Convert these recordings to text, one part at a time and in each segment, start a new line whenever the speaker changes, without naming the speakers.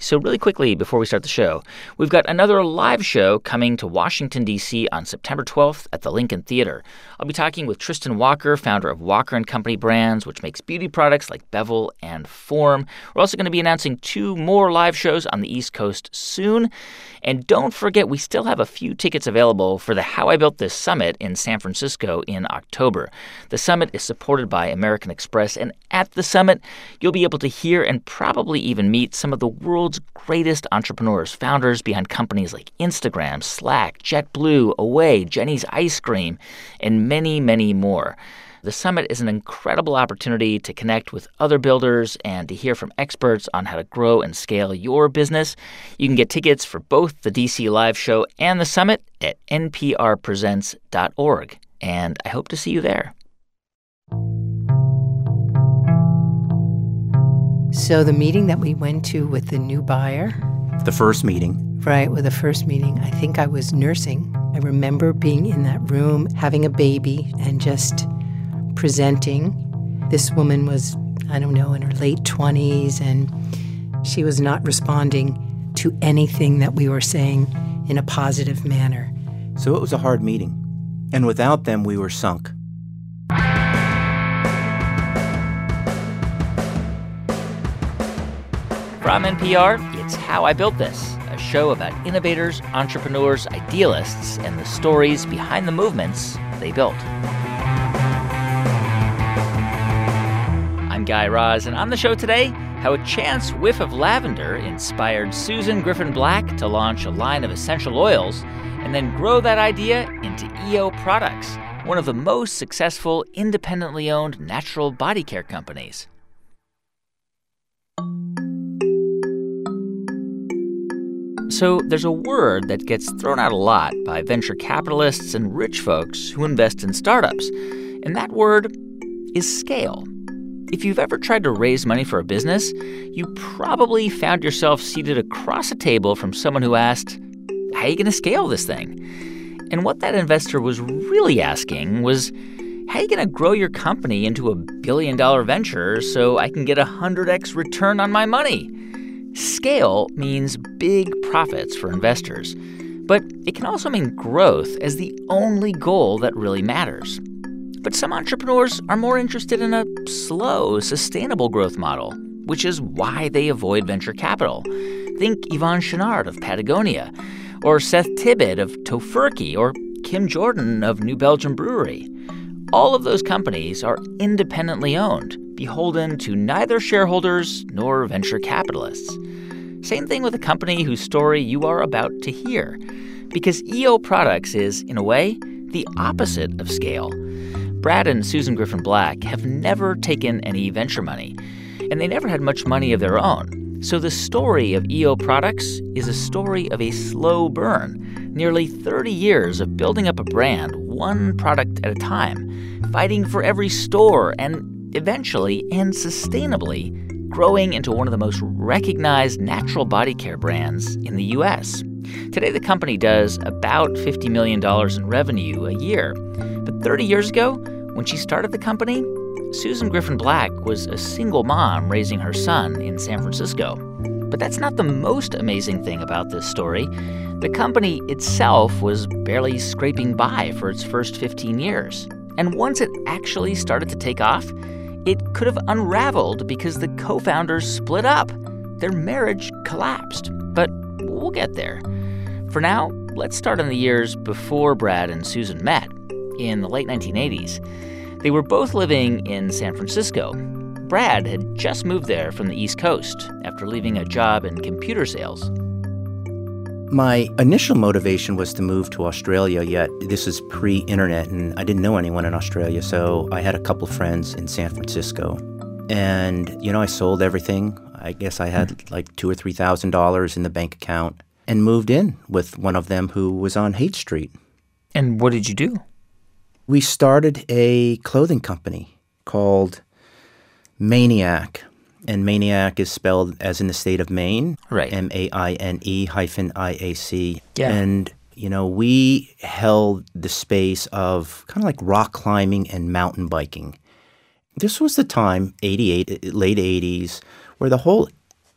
So really quickly before we start the show, we've got another live show coming to Washington, D.C. on September 12th at the Lincoln Theater. I'll be talking with Tristan Walker, founder of Walker & Company Brands, which makes beauty products like Bevel and Form. We're also going to be announcing 2 more live shows on the East Coast soon. And don't forget, we still have a few tickets available for the How I Built This Summit in San Francisco in October. The summit is supported by American Express, and at the summit, you'll be able to hear and probably even meet some of the world's greatest entrepreneurs, founders behind companies like Instagram, Slack, JetBlue, Away, Jenny's Ice Cream, and many, many more. The summit is an incredible opportunity to connect with other builders and to hear from experts on how to grow and scale your business. You can get tickets for both the DC Live Show and the summit at nprpresents.org. And I hope to see you there.
So the meeting that we went to with the new buyer.
The first meeting.
Right, with the first meeting, I think I was nursing. I remember being in that room, having a baby, and just presenting. This woman was, I don't know, in her late 20s, and she was not responding to anything that we were saying in a positive manner.
So it was a hard meeting. And without them, we were sunk.
From NPR, it's How I Built This, a show about innovators, entrepreneurs, idealists, and the stories behind the movements they built. I'm Guy Raz, and on the show today, how a chance whiff of lavender inspired Susan Griffin Black to launch a line of essential oils and then grow that idea into EO Products, one of the most successful independently owned natural body care companies. So there's a word that gets thrown out a lot by venture capitalists and rich folks who invest in startups, and that word is scale. If you've ever tried to raise money for a business, you probably found yourself seated across a table from someone who asked, how are you going to scale this thing? And what that investor was really asking was, how are you going to grow your company into a billion-dollar venture so I can get 100x return on my money? Scale means big profits for investors, but it can also mean growth as the only goal that really matters. But some entrepreneurs are more interested in a slow, sustainable growth model, which is why they avoid venture capital. Think Yvon Chouinard of Patagonia, or Seth Tibbett of Tofurky, or Kim Jordan of New Belgium Brewery. All of those companies are independently owned, beholden to neither shareholders nor venture capitalists. Same thing with a company whose story you are about to hear, because EO Products is, in a way, the opposite of scale. Brad and Susan Griffin Black have never taken any venture money, and they never had much money of their own. So the story of EO Products is a story of a slow burn, nearly 30 years of building up a brand, one product at a time, fighting for every store, and eventually and sustainably growing into one of the most recognized natural body care brands in the U.S. Today, the company does about $50 million in revenue a year. But 30 years ago, when she started the company, Susan Griffin Black was a single mom raising her son in San Francisco. But that's not the most amazing thing about this story. The company itself was barely scraping by for its first 15 years. And once it actually started to take off, it could have unraveled because the co-founders split up. Their marriage collapsed. But we'll get there. For now, let's start in the years before Brad and Susan met, in the late 1980s. They were both living in San Francisco. Brad had just moved there from the East Coast after leaving a job in computer sales.
My initial motivation was to move to Australia, yet this is pre-internet, and I didn't know anyone in Australia, so I had a couple friends in San Francisco. And, I sold everything. I guess I had like $2,000 or $3,000 in the bank account and moved in with one of them who was on Haight Street.
And what did you do?
We started a clothing company called Maniac. And Maniac is spelled as in the state of Maine.
Right.
MAINE-IAC.
Yeah.
And, we held the space of kind of like rock climbing and mountain biking. This was the time, late 80s, where the whole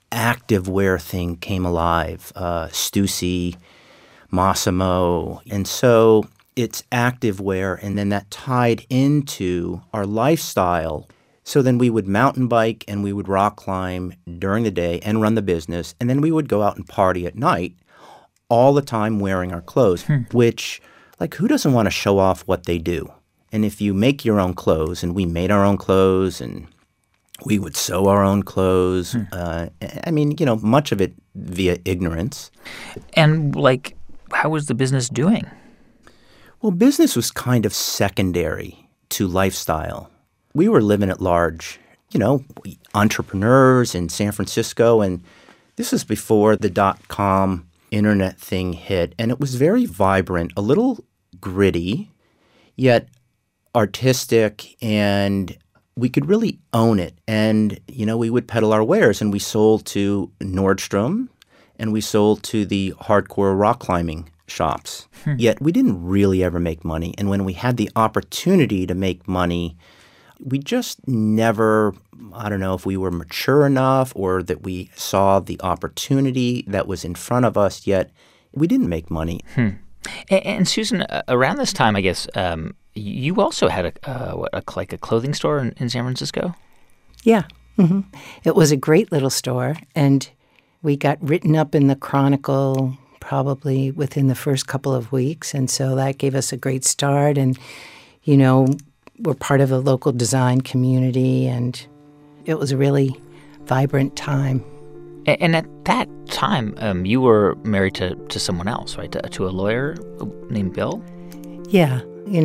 activewear thing came alive, Stussy, Massimo. And so it's activewear, and then that tied into our lifestyle. So then we would mountain bike and we would rock climb during the day and run the business, and then we would go out and party at night, all the time wearing our clothes, which, like, who doesn't want to show off what they do? And if you make your own clothes, and we made our own clothes, and we would sew our own clothes. I mean, much of it via ignorance.
And, like, how was the business doing?
Well, business was kind of secondary to lifestyle. We were living at large, entrepreneurs in San Francisco, and this was before the dot-com internet thing hit, and it was very vibrant, a little gritty, yet artistic, and we could really own it. And, we would peddle our wares, and we sold to Nordstrom, and we sold to the hardcore rock climbing shops. Yet we didn't really ever make money. And when we had the opportunity to make money, we just never, I don't know if we were mature enough or that we saw the opportunity that was in front of us, yet we didn't make money.
And Susan, around this time, I guess, you also had a clothing store in San Francisco?
Yeah. Mm-hmm. It was a great little store, and we got written up in the Chronicle probably within the first couple of weeks, and so that gave us a great start. And, we're part of a local design community, and it was a really vibrant time.
And at that time, you were married to someone else, right? To a lawyer named Bill?
Yeah.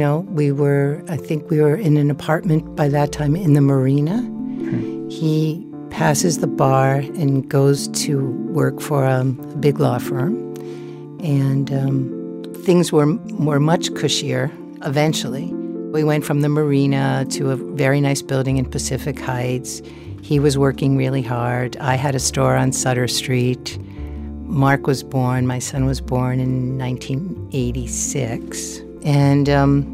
I think we were in an apartment by that time in the Marina. He passes the bar and goes to work for a big law firm. And things were much cushier eventually. We went from the Marina to a very nice building in Pacific Heights. He was working really hard. I had a store on Sutter Street. Mark was born. My son was born in 1986. And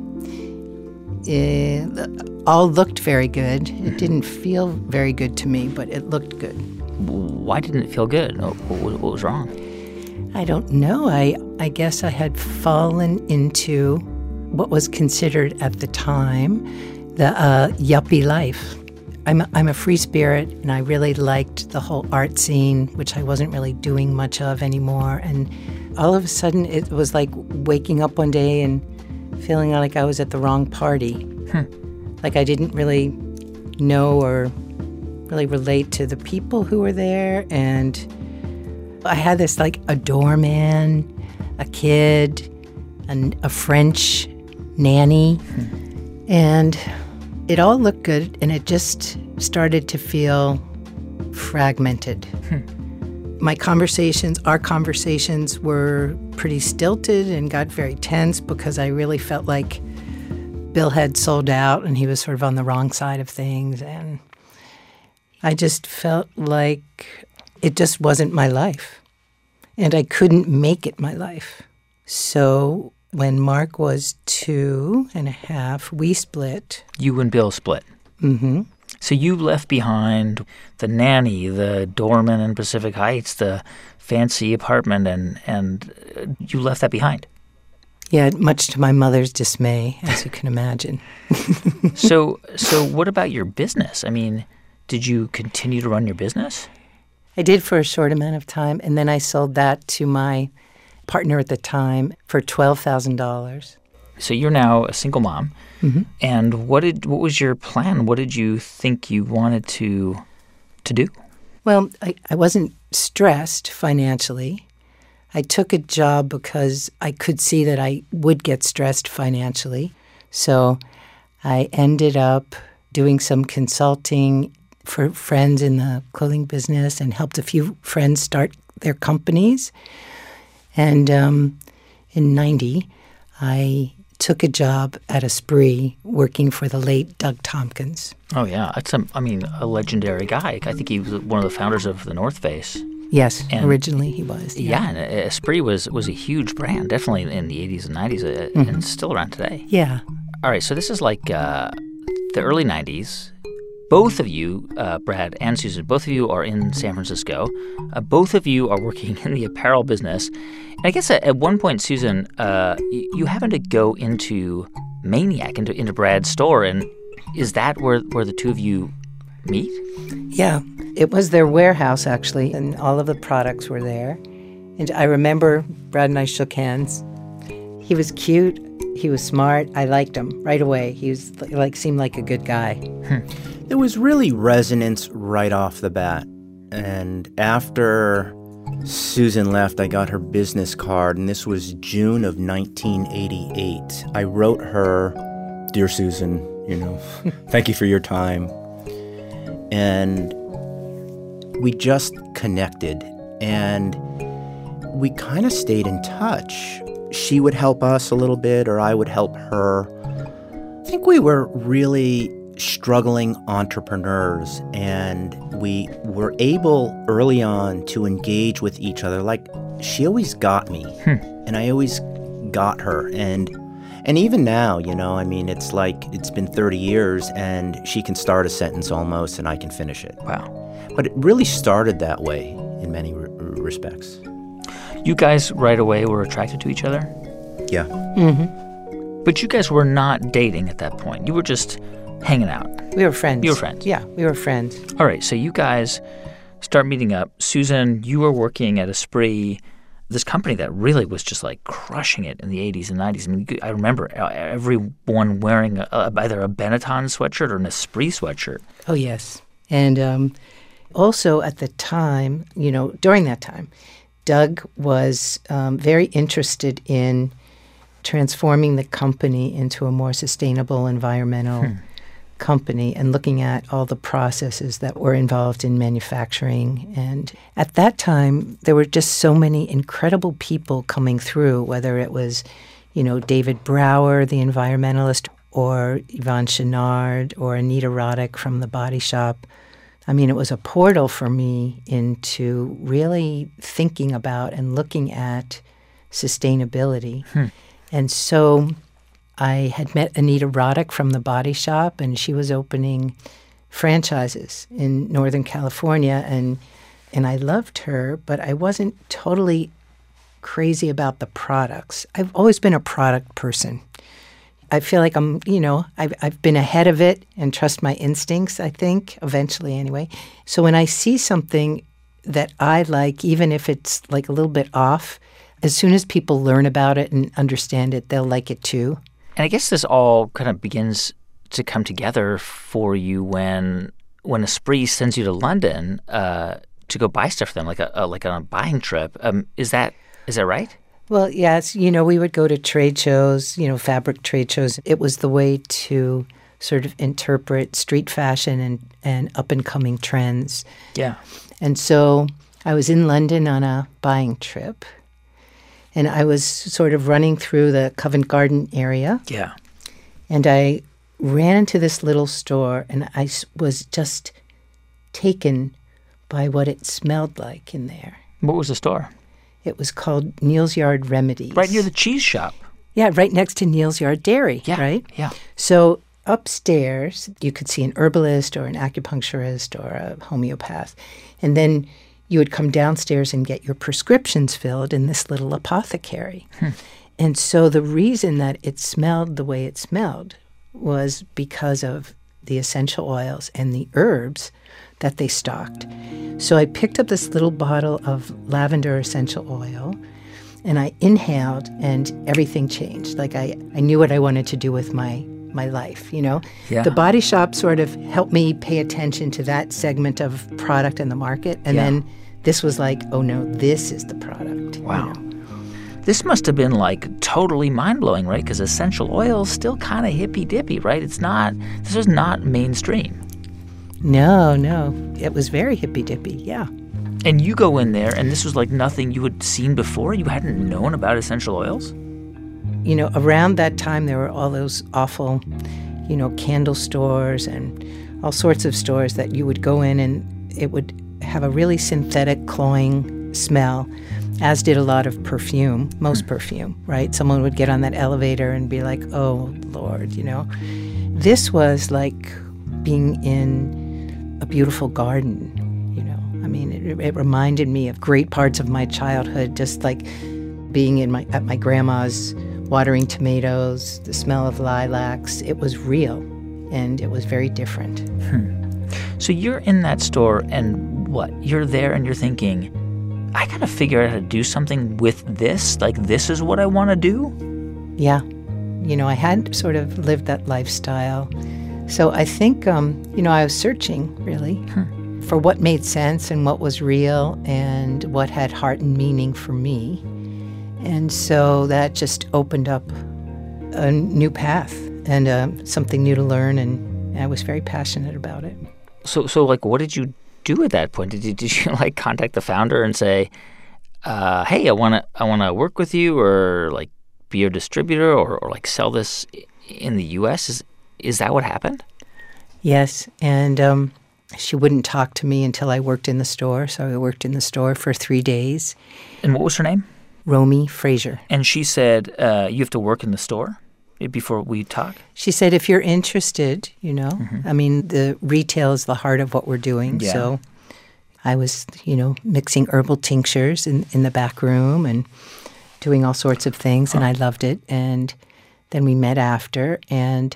it all looked very good. It didn't feel very good to me, but it looked good.
Why didn't it feel good? What was wrong?
I don't know. I guess I had fallen into what was considered at the time the yuppie life. I'm a free spirit, and I really liked the whole art scene, which I wasn't really doing much of anymore. And all of a sudden, it was like waking up one day and feeling like I was at the wrong party. Like I didn't really know or really relate to the people who were there. And I had this, like, a doorman, a kid, and a French nanny. And it all looked good, and it just started to feel fragmented. Our conversations were pretty stilted and got very tense because I really felt like Bill had sold out and he was sort of on the wrong side of things. And I just felt like it just wasn't my life, and I couldn't make it my life. So when Mark was 2.5, we split.
You and Bill split.
Mm-hmm.
So you left behind the nanny, the doorman in Pacific Heights, the fancy apartment, and you left that behind.
Yeah, much to my mother's dismay, as you can imagine.
So what about your business? I mean, did you continue to run your business?
I did for a short amount of time, and then I sold that to my partner at the time for $12,000.
So you're now a single mom.
Mm-hmm.
And what was your plan? What did you think you wanted to do?
Well, I wasn't stressed financially. I took a job because I could see that I would get stressed financially. So I ended up doing some consulting for friends in the clothing business and helped a few friends start their companies. And in 90, I took a job at Esprit working for the late Doug Tompkins.
Oh, yeah. That's a legendary guy. I think he was one of the founders of the North Face.
Yes, and originally he was.
Yeah, and Esprit was a huge brand, definitely in the 80s and 90s, and still around today.
Yeah.
All right, so this is like the early 90s. both of you, Brad and Susan, both of you are in San Francisco. Both of you are working in the apparel business. And I guess at one point, Susan, you happened to go into Maniac, into Brad's store. And is that where the two of you meet?
Yeah, it was their warehouse, actually, and all of the products were there. And I remember Brad and I shook hands. He was cute. He was smart. I liked him right away. He was seemed like a good guy.
There was really resonance right off the bat. And after Susan left, I got her business card, and this was June of 1988. I wrote her, "Dear Susan, thank you for your time." And we just connected, and we kind of stayed in touch. She would help us a little bit, or I would help her. I think we were really struggling entrepreneurs, and we were able early on to engage with each other. Like, she always got me, and I always got her. And even now, it's like it's been 30 years, and she can start a sentence almost, and I can finish it.
Wow.
But it really started that way in many respects.
You guys right away were attracted to each other?
Yeah.
Mm-hmm.
But you guys were not dating at that point. You were just hanging out.
We were friends.
You were friends?
Yeah, we were friends.
All right, so you guys start meeting up. Susan, you were working at Esprit, this company that really was just like crushing it in the 80s and 90s. I mean, I remember everyone wearing either a Benetton sweatshirt or an Esprit sweatshirt.
Oh, yes. And also at the time, during that time, Doug was very interested in transforming the company into a more sustainable environmental company and looking at all the processes that were involved in manufacturing. And at that time, there were just so many incredible people coming through, whether it was, David Brower, the environmentalist, or Yvon Chouinard, or Anita Roddick from The Body Shop. I mean, it was a portal for me into really thinking about and looking at sustainability. And so I had met Anita Roddick from The Body Shop, and she was opening franchises in Northern California, and I loved her, but I wasn't totally crazy about the products. I've always been a product person. I feel like I've been ahead of it and trust my instincts, I think, eventually anyway. So when I see something that I like, even if it's like a little bit off, as soon as people learn about it and understand it, they'll like it too.
And I guess this all kind of begins to come together for you when Esprit sends you to London to go buy stuff for them, like on a buying trip. Is that right?
Well, yes. We would go to trade shows, fabric trade shows. It was the way to sort of interpret street fashion and up-and-coming trends.
Yeah.
And so I was in London on a buying trip, and I was sort of running through the Covent Garden area.
Yeah.
And I ran into this little store, and I was just taken by what it smelled like in there.
What was the store?
It was called Neal's Yard Remedies.
Right near the cheese shop.
Yeah, right next to Neal's Yard Dairy,
yeah,
right?
Yeah.
So upstairs, you could see an herbalist or an acupuncturist or a homeopath. And then you would come downstairs and get your prescriptions filled in this little apothecary. And so the reason that it smelled the way it smelled was because of the essential oils and the herbs that they stocked. So I picked up this little bottle of lavender essential oil, and I inhaled, and everything changed. Like I knew what I wanted to do with my life, Yeah. The Body Shop sort of helped me pay attention to that segment of product in the market. And then this was like, oh no, this is the product.
Wow. This must have been like totally mind-blowing, right? Because essential oil is still kind of hippy-dippy, right? This was not mainstream.
No. It was very hippy-dippy, yeah.
And you go in there, and this was like nothing you had seen before? You hadn't known about essential oils?
Around that time, there were all those awful, candle stores and all sorts of stores that you would go in, and it would have a really synthetic, cloying smell, as did a lot of perfume, most perfume, right? Someone would get on that elevator and be like, oh, Lord, This was like being in a beautiful garden, you know. I mean, it reminded me of great parts of my childhood, just like being at my grandma's watering tomatoes, the smell of lilacs. It was real, and it was very different.
So you're in that store, and what? You're there, and you're thinking, I got to figure out how to do something with this? Like, this is what I want to do?
Yeah. You know, I had sort of lived that lifestyle. So I think, I was searching, really, for what made sense and what was real and what had heart and meaning for me. And so that just opened up a new path and something new to learn, and I was very passionate about it.
So like, what did you do at that point? Did you like contact the founder and say, hey, I wanna work with you, or like be your distributor, or like sell this in the U.S.? Is that what happened?
Yes, and she wouldn't talk to me until I worked in the store. So I worked in the store for 3 days.
And what was her name?
Romy Fraser.
And she said, you have to work in the store before we talk?
She said, if you're interested, I mean, the retail is the heart of what we're doing.
Yeah.
So I was, mixing herbal tinctures in the back room and doing all sorts of things, and I loved it. And then we met after, and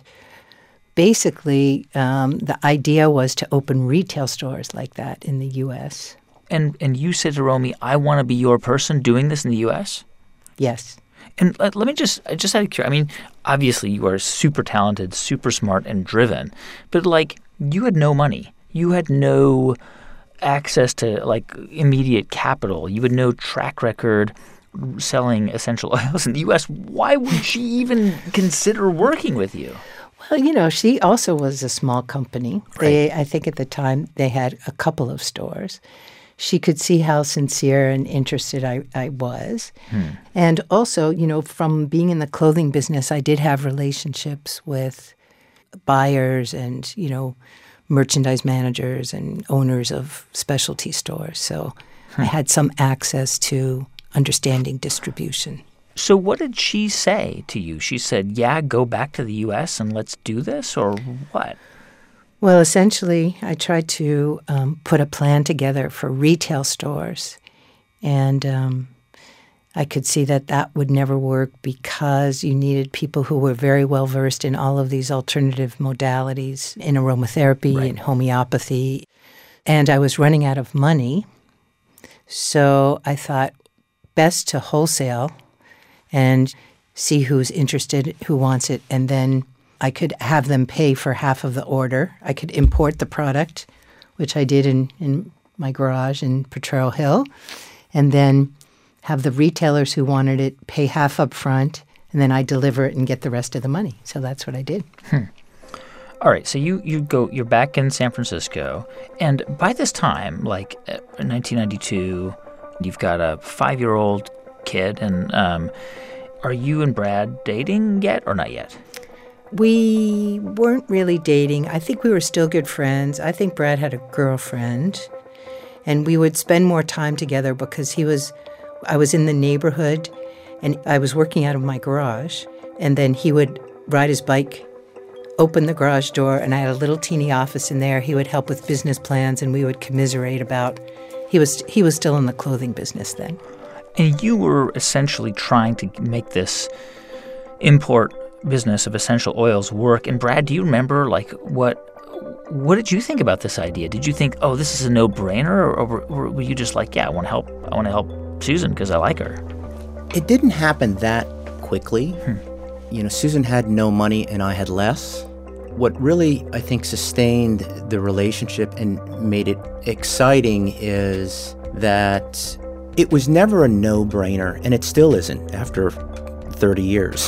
basically the idea was to open retail stores like that in the U.S.
And you said to Romy, I want to be your person doing this in the U.S.?
Yes.
And let me just out of curiosity, I mean, obviously you are super talented, super smart, and driven, but like, you had no money. You had no access to like immediate capital. You had no track record selling essential oils in the U.S. Why would she even consider working with you?
Well, she also was a small company.
Right.
I think at the time they had a couple of stores. She could see how sincere and interested I was. And also, from being in the clothing business, I did have relationships with buyers and, merchandise managers and owners of specialty stores. So I had some access to understanding distribution.
So what did she say to you? She said, yeah, go back to the U.S. and let's do this, or what?
Well, essentially, I tried to put a plan together for retail stores, and I could see that would never work because you needed people who were very well versed in all of these alternative modalities, in aromatherapy and homeopathy, and I was running out of money. So I thought best to wholesale and see who's interested, who wants it, and then I could have them pay for half of the order. I could import the product, which I did in my garage in Potrero Hill, and then have the retailers who wanted it pay half up front, and then I deliver it and get the rest of the money. So that's what I did.
All right, so you're back in San Francisco, and by this time, like in 1992, you've got a 5-year-old kid, and are you and Brad dating yet or not yet?
We weren't really dating. I think we were still good friends. I think Brad had a girlfriend, and we would spend more time together because I was in the neighborhood, and I was working out of my garage, and then he would ride his bike, open the garage door, and I had a little teeny office in there. He would help with business plans, and we would commiserate about. He was still in the clothing business then.
And you were essentially trying to make this import business of essential oils work. And Brad, do you remember, like, what did you think about this idea? Did you think, oh, this is a no-brainer, or were you just like, yeah, I want to help Susan because I like her?
It didn't happen that quickly. Susan had no money and I had less. What really, I think, sustained the relationship and made it exciting is that it was never a no-brainer, and it still isn't after 30 years.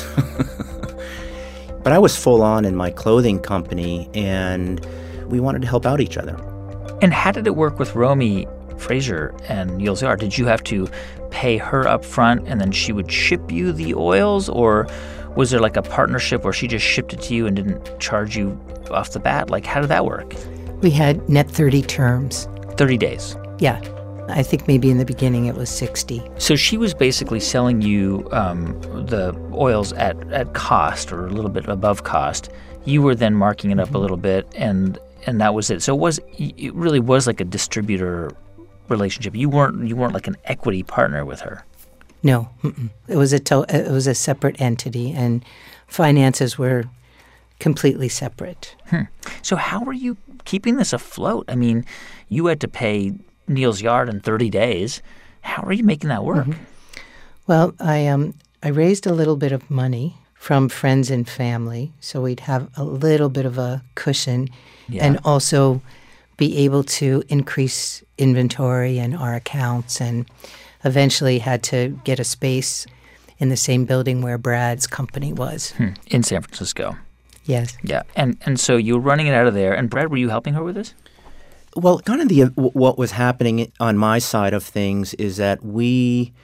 But I was full on in my clothing company, and we wanted to help out each other.
And how did it work with Romy Fraser and Neal Zayar? Did you have to pay her up front and then she would ship you the oils, or was there like a partnership where she just shipped it to you and didn't charge you off the bat? Like, how did that work?
We had net 30 terms.
30 days?
Yeah. I think maybe in the beginning it was 60.
So she was basically selling you the oils at cost or a little bit above cost. You were then marking it up a little bit, and and that was it. So it really was like a distributor relationship. You weren't like an equity partner with her.
No, it was a separate entity, and finances were completely separate.
So how were you keeping this afloat? I mean, you had to pay Neal's Yard in 30 days. How are you making that work?
Well, I raised a little bit of money from friends and family, so we'd have a little bit of a cushion, and also be able to increase inventory and our accounts, and eventually had to get a space in the same building where Brad's company was.
In San Francisco.
Yes.
Yeah. And so you were running it out of there. And Brad, were you helping her with this?
Well, kind of what was happening on my side of things is that we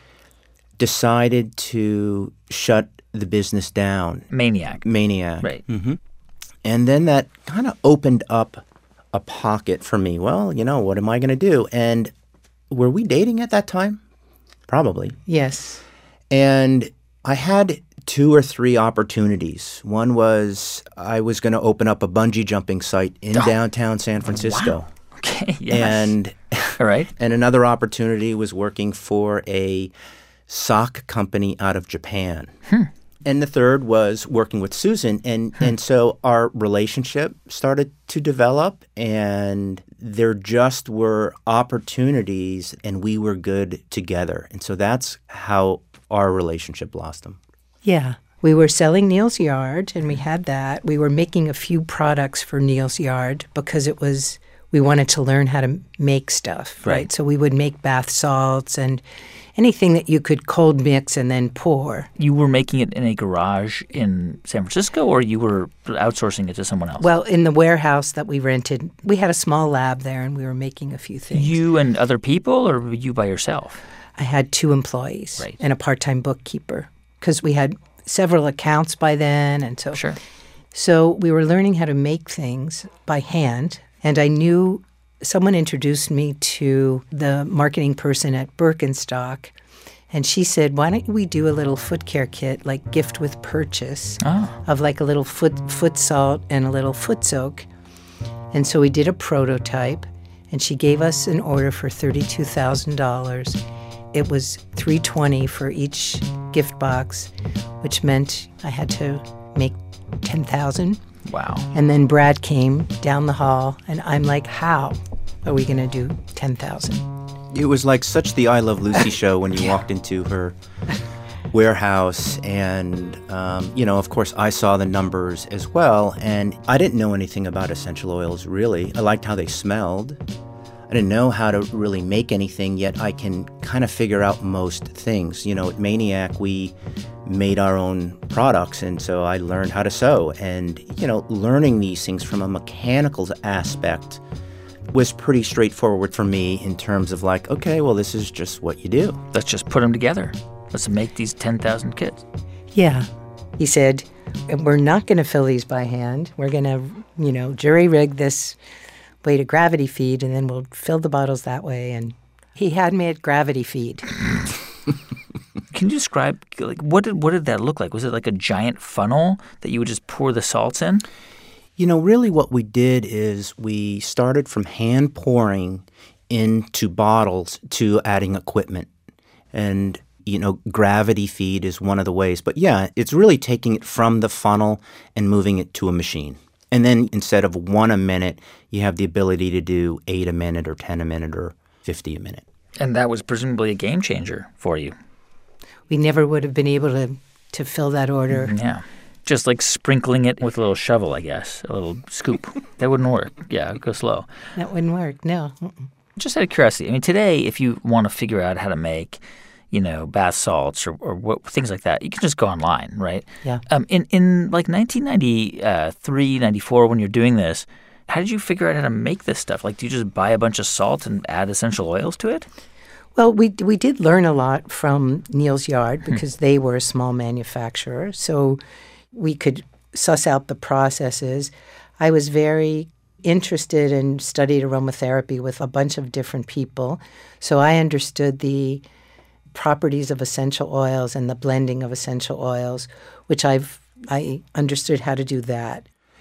decided to shut the business down.
Maniac.
Right.
Mm-hmm.
And then that kind of opened up a pocket for me. Well, what am I going to do? And were we dating at that time? Probably.
Yes.
And I had 2 or 3 opportunities. One was I was going to open up a bungee jumping site in downtown San Francisco.
Wow. Okay, yes.
And,
all right.
And another opportunity was working for a sock company out of Japan. And the third was working with Susan. And so our relationship started to develop, and there just were opportunities, and we were good together. And so that's how our relationship blossomed.
Yeah. We were selling Neal's Yard, and we had that. We were making a few products for Neal's Yard because we wanted to learn how to make stuff, right? So we would make bath salts and anything that you could cold mix and then pour.
You were making it in a garage in San Francisco, or you were outsourcing it to someone else?
Well, in the warehouse that we rented, we had a small lab there, and we were making a few things.
You and other people, or were you by yourself?
I had 2 employees and a part-time bookkeeper because we had several accounts by then. And so, So we were learning how to make things by hand, and I knew someone introduced me to the marketing person at Birkenstock, and she said, why don't we do a little foot care kit, like gift with purchase, of like a little foot salt and a little foot soak. And so we did a prototype, and she gave us an order for $32,000. It was $320 for each gift box, which meant I had to make $10,000.
Wow.
And then Brad came down the hall, and I'm like, how are we going to do $10,000?
It was like such the I Love Lucy show when you walked into her warehouse. And, of course, I saw the numbers as well. And I didn't know anything about essential oils, really. I liked how they smelled. I didn't know how to really make anything, yet I can kind of figure out most things. At Maniac, we made our own products, and so I learned how to sew. And, learning these things from a mechanical aspect was pretty straightforward for me in terms of like, okay, well, this is just what you do.
Let's just put them together. Let's make these 10,000 kits.
Yeah. He said, we're not going to fill these by hand. We're going to, jury-rig this way to gravity feed, and then we'll fill the bottles that way. And he had me at gravity feed.
Can you describe, what did that look like? Was it like a giant funnel that you would just pour the salts in?
Really what we did is we started from hand pouring into bottles to adding equipment. And, gravity feed is one of the ways. But yeah, it's really taking it from the funnel and moving it to a machine. And then instead of 1 a minute, you have the ability to do 8 a minute or 10 a minute or 50 a minute.
And that was presumably a game changer for you.
We never would have been able to fill that order.
Yeah. Just like sprinkling it with a little shovel, I guess, a little scoop. That wouldn't work. Yeah, go slow.
That wouldn't work, no.
Just out of curiosity, I mean, today, if you want to figure out how to make, bath salts or things like that, you can just go online, right?
Yeah.
In like 1993, 94, when you're doing this, how did you figure out how to make this stuff? Like, do you just buy a bunch of salt and add essential oils to it?
Well, we did learn a lot from Neal's Yard because they were a small manufacturer, so we could suss out the processes. I was very interested and studied aromatherapy with a bunch of different people, so I understood the properties of essential oils and the blending of essential oils, which I understood how to do that.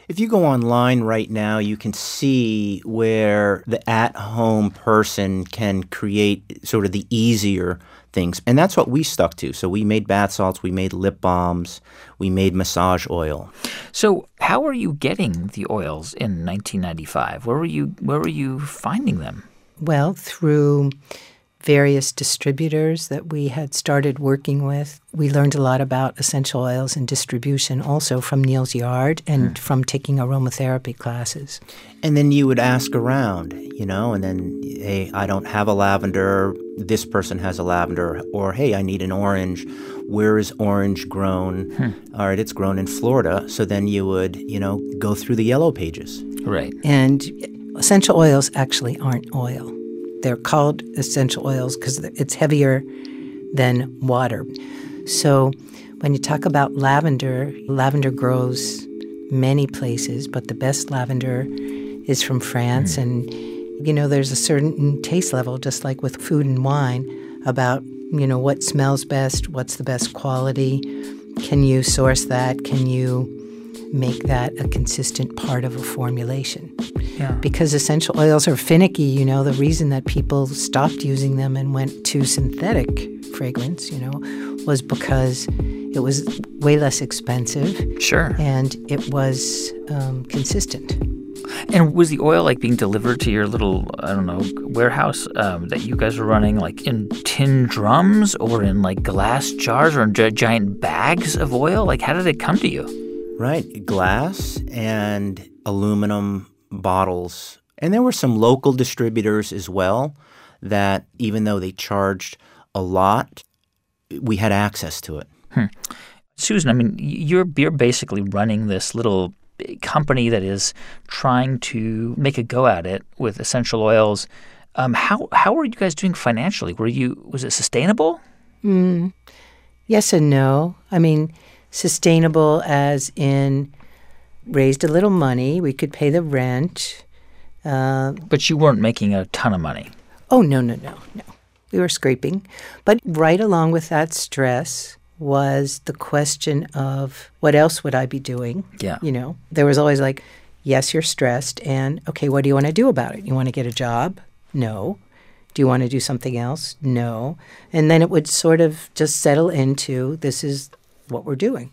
If you go online right now, you can see where the at-home person can create sort of the easier things. And that's what we stuck to. So we made bath salts, we made lip balms, we made massage oil.
So how were you getting the oils in 1995? Where were you finding them?
Well, through various distributors that we had started working with. We learned a lot about essential oils and distribution also from Neal's Yard and from taking aromatherapy classes.
And then you would ask around, and then, hey, I don't have a lavender. This person has a lavender. Or, hey, I need an orange. Where is orange grown? All right, it's grown in Florida. So then you would, go through the yellow pages.
Right.
And essential oils actually aren't oil. They're called essential oils because it's heavier than water. So when you talk about lavender, lavender grows many places, but the best lavender is from France. And, there's a certain taste level, just like with food and wine, about, what smells best, what's the best quality. Can you source that? Can you make that a consistent part of a formulation?
Yeah.
Because essential oils are finicky, the reason that people stopped using them and went to synthetic fragrance, was because it was way less expensive.
Sure.
And it was consistent.
And was the oil being delivered to your little, warehouse that you guys were running in tin drums or in glass jars or in giant bags of oil? How did it come to you?
Right. Glass and aluminum bottles. And there were some local distributors as well that even though they charged a lot, we had access to it.
Susan, you're basically running this little company that is trying to make a go at it with essential oils. How were you guys doing financially? Was it sustainable?
Yes and no. Sustainable as in raised a little money. We could pay the rent.
But you weren't making a ton of money.
Oh, no. We were scraping. But right along with that stress was the question of what else would I be doing?
Yeah.
There was always yes, you're stressed. And, okay, what do you want to do about it? You want to get a job? No. Do you want to do something else? No. And then it would sort of just settle into this is what we're doing.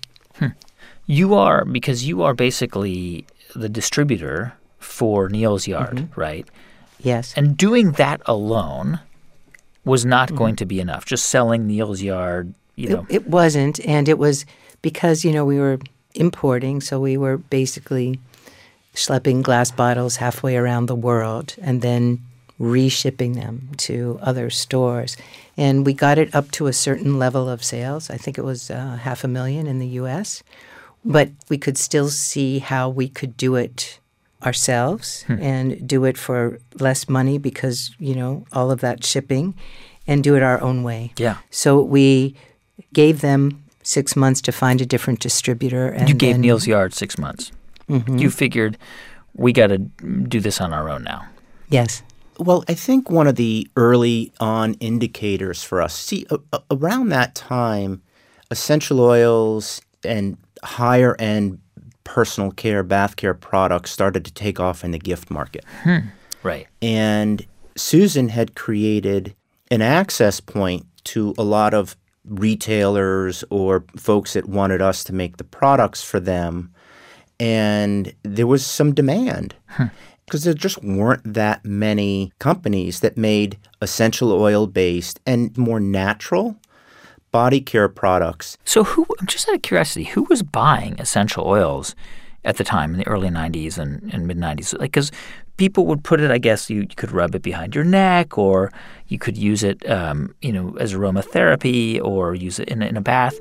Because you are basically the distributor for Neal's Yard, right?
Yes.
And doing that alone was not going to be enough. Just selling Neal's Yard,
It wasn't, and it was because, we were importing, so we were basically schlepping glass bottles halfway around the world and then reshipping them to other stores. And we got it up to a certain level of sales. I think it was $500,000 in the U.S., but we could still see how we could do it ourselves and do it for less money because, all of that shipping, and do it our own way.
Yeah.
So we gave them 6 months to find a different distributor. And
you gave Neal's Yard 6 months. You figured we got to do this on our own now.
Yes.
Well, I think one of the early on indicators for us, around that time, essential oils and higher-end personal care, bath care products started to take off in the gift market.
Right.
And Susan had created an access point to a lot of retailers or folks that wanted us to make the products for them. And there was some demand because there just weren't that many companies that made essential oil-based and more natural body care products.
So just out of curiosity, who was buying essential oils at the time in the early 90s and mid-90s? Because people would put it, I guess, you could rub it behind your neck or you could use it, as aromatherapy or use it in a bath.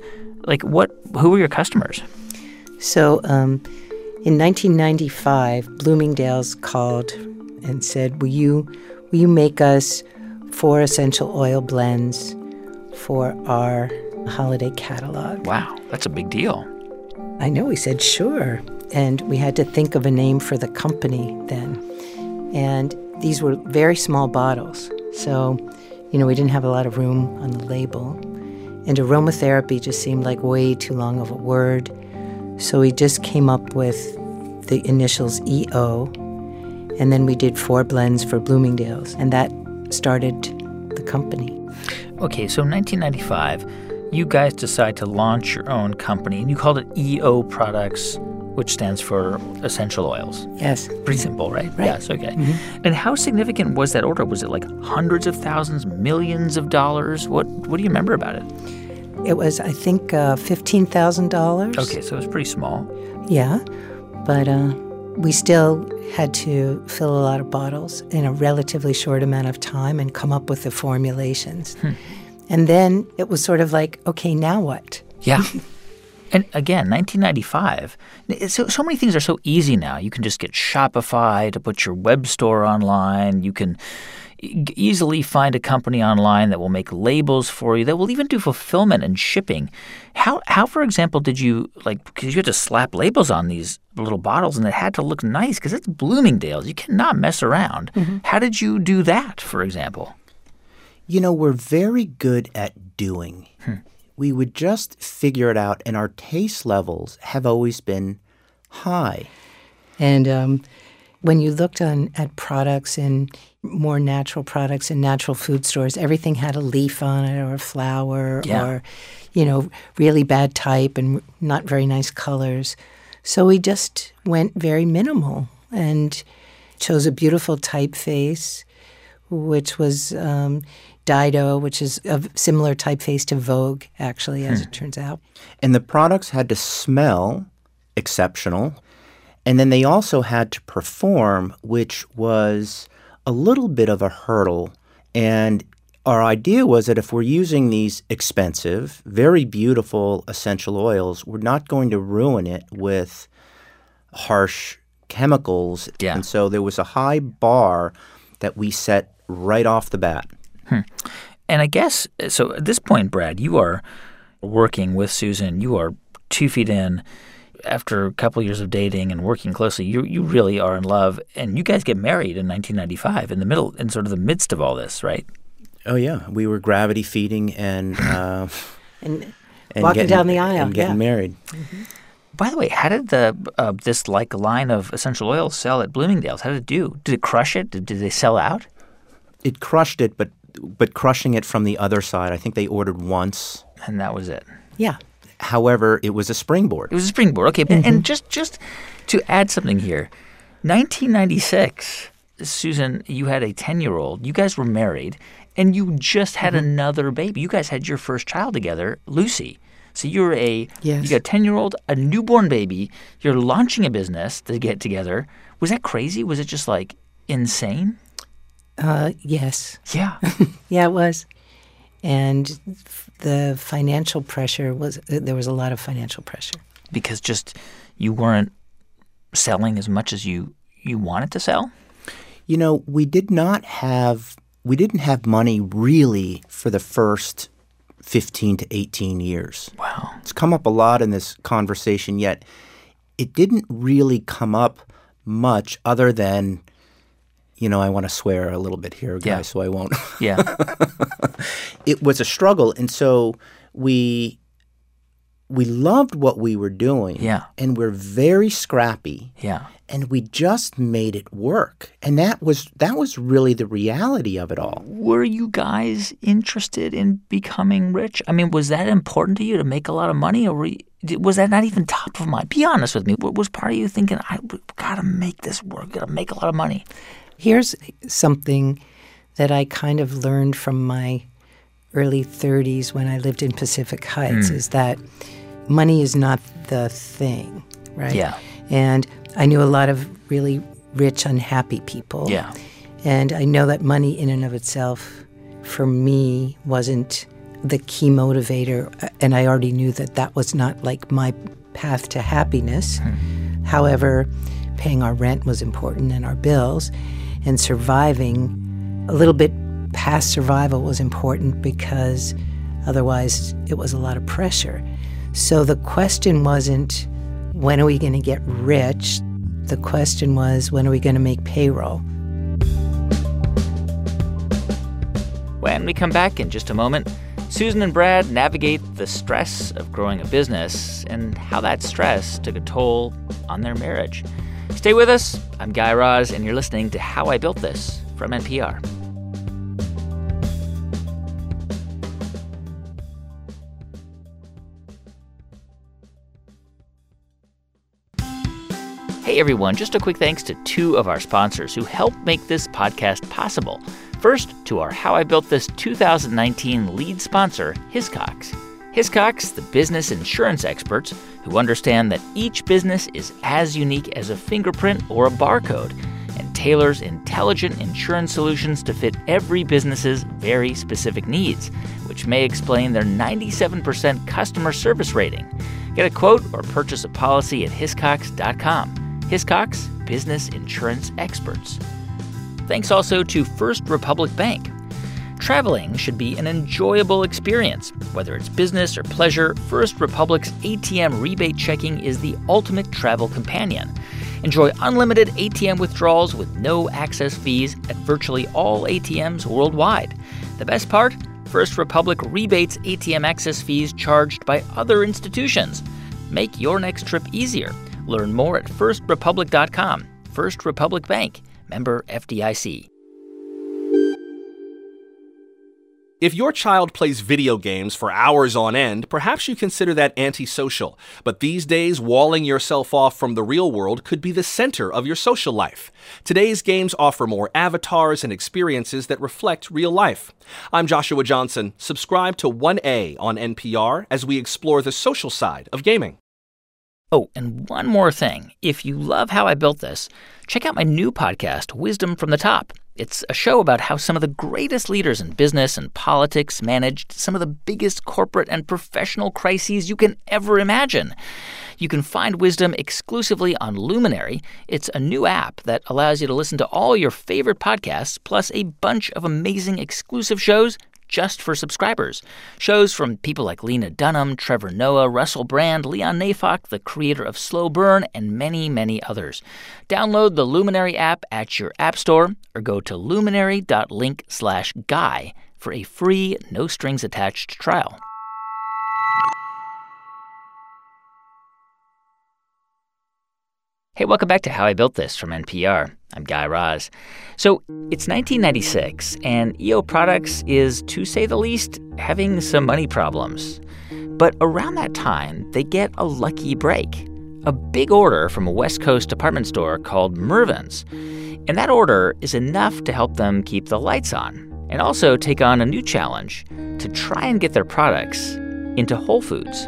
Who were your customers?
So in 1995, Bloomingdale's called and said, will you make us 4 essential oil blends for our holiday catalog?
Wow, that's a big deal.
I know. We said, sure. And we had to think of a name for the company then. And these were very small bottles. So, we didn't have a lot of room on the label. And aromatherapy just seemed like way too long of a word. So we just came up with the initials EO, and then we did 4 blends for Bloomingdale's, and that started the company.
Okay, so in 1995, you guys decide to launch your own company, and you called it EO Products, which stands for essential oils.
Yes.
Pretty simple, right?
Right.
Yes, okay. And how significant was that order? Was it like hundreds of thousands, millions of dollars? What do you remember about it?
It was, I think, $15,000.
Okay, so it was pretty small.
Yeah, but we still had to fill a lot of bottles in a relatively short amount of time and come up with the formulations. And then it was sort of like, okay, now what?
Yeah. And again, 1995, so many things are so easy now. You can just get Shopify to put your web store online. You can easily find a company online that will make labels for you, that will even do fulfillment and shipping. How for example, did you, because you had to slap labels on these little bottles and it had to look nice because it's Bloomingdale's. You cannot mess around. How did you do that, for example?
We're very good at doing. We would just figure it out, and our taste levels have always been high.
And when you looked at products and more natural products in natural food stores, everything had a leaf on it or a flower or, really bad type and not very nice colors. So we just went very minimal and chose a beautiful typeface, which was Dido, which is a similar typeface to Vogue, actually, as it turns out.
And the products had to smell exceptional. And then they also had to perform, which was a little bit of a hurdle. And our idea was that if we're using these expensive, very beautiful essential oils, we're not going to ruin it with harsh chemicals.
Yeah.
And so there was a high bar that we set right off the bat.
And I guess, so at this point, Brad, you are working with Susan. You are 2 feet in. After a couple of years of dating and working closely, you really are in love. And you guys get married in 1995 in sort of the midst of all this, right?
Oh, yeah. We were gravity feeding and
walking down the aisle.
And getting married.
By the way, how did this line of essential oils sell at Bloomingdale's? How did it do? Did it crush it? Did they sell out?
It crushed it, but crushing it from the other side. I think they ordered once.
And that was it.
Yeah.
However, it was a springboard.
It was a springboard. Okay, and just to add something here, 1996, Susan, you had a 10-year-old. You guys were married, and you just had another baby. You guys had your first child together, Lucy. So you got a 10-year-old, a newborn baby. You're launching a business to get together. Was that crazy? Was it just insane?
Yes.
Yeah.
Yeah, it was. And the financial pressure there was a lot of financial pressure.
Because just you weren't selling as much as you wanted to sell?
We didn't have money really for the first 15 to 18 years.
Wow.
It's come up a lot in this conversation, yet it didn't really come up much other than, I want to swear a little bit here, guys, so I won't.
Yeah.
It was a struggle, and so we loved what we were doing.
Yeah.
And we're very scrappy.
Yeah.
And we just made it work. And that was really the reality of it all.
Were you guys interested in becoming rich? I mean, was that important to you to make a lot of money, or was that not even top of mind? Be honest with me. Was part of you thinking, I've got to make this work, got to make a lot of money?
Here's something that I kind of learned from my early 30s when I lived in Pacific Heights is that money is not the thing, right?
Yeah.
And I knew a lot of really rich, unhappy people.
Yeah.
And I know that money in and of itself, for me, wasn't the key motivator. And I already knew that was not my path to happiness. However, paying our rent was important and our bills. And surviving, a little bit past survival was important because otherwise it was a lot of pressure. So the question wasn't, when are we going to get rich? The question was, when are we going to make payroll?
When we come back in just a moment, Susan and Brad navigate the stress of growing a business and how that stress took a toll on their marriage. Stay with us. I'm Guy Raz, and you're listening to How I Built This from NPR. Hey everyone, just a quick thanks to two of our sponsors who help make this podcast possible. First, to our How I Built This 2019 lead sponsor, Hiscox. Hiscox, the business insurance experts who understand that each business is as unique as a fingerprint or a barcode and tailors intelligent insurance solutions to fit every business's very specific needs, which may explain their 97% customer service rating. Get a quote or purchase a policy at hiscox.com. Hiscox, business insurance experts. Thanks also to First Republic Bank. Traveling should be an enjoyable experience. Whether it's business or pleasure, First Republic's ATM rebate checking is the ultimate travel companion. Enjoy unlimited ATM withdrawals with no access fees at virtually all ATMs worldwide. The best part? First Republic rebates ATM access fees charged by other institutions. Make your next trip easier. Learn more at firstrepublic.com. First Republic Bank. Member FDIC.
If your child plays video games for hours on end, perhaps you consider that antisocial. But these days, walling yourself off from the real world could be the center of your social life. Today's games offer more avatars and experiences that reflect real life. I'm Joshua Johnson. Subscribe to 1A on NPR as we explore the social side of gaming.
Oh, and one more thing. If you love How I Built This, check out my new podcast, Wisdom from the Top. It's a show about how some of the greatest leaders in business and politics managed some of the biggest corporate and professional crises you can ever imagine. You can find Wisdom exclusively on Luminary. It's a new app that allows you to listen to all your favorite podcasts, plus a bunch of amazing exclusive shows just for subscribers. Shows from people like Lena Dunham, Trevor Noah, Russell Brand, Leon Neyfakh, the creator of Slow Burn, and many, many others. Download the Luminary app at your app store or go to luminary.link/guy for a free, no-strings-attached trial. Hey, welcome back to How I Built This from NPR. I'm Guy Raz. So it's 1996, and EO Products is, to say the least, having some money problems. But around that time, they get a lucky break. A big order from a West Coast department store called Mervyn's. And that order is enough to help them keep the lights on and also take on a new challenge to try and get their products into Whole Foods.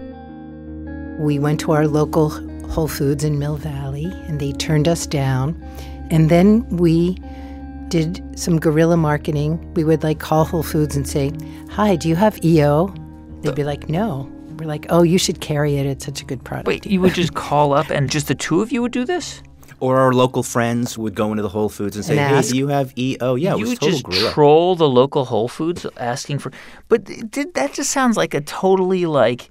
We went to our local Whole Foods in Mill Valley, and they turned us down. And then we did some guerrilla marketing. We would call Whole Foods and say, "Hi, do you have EO?" They'd be like, "No." We're like, "Oh, you should carry it. It's such a good product."
Wait, you would just call up and just the two of you would do this?
Or our local friends would go into the Whole Foods and say, "Hey, do you have EO?" Yeah, it was total guerrilla.
You just troll the local Whole Foods asking for... But that just sounds like a totally,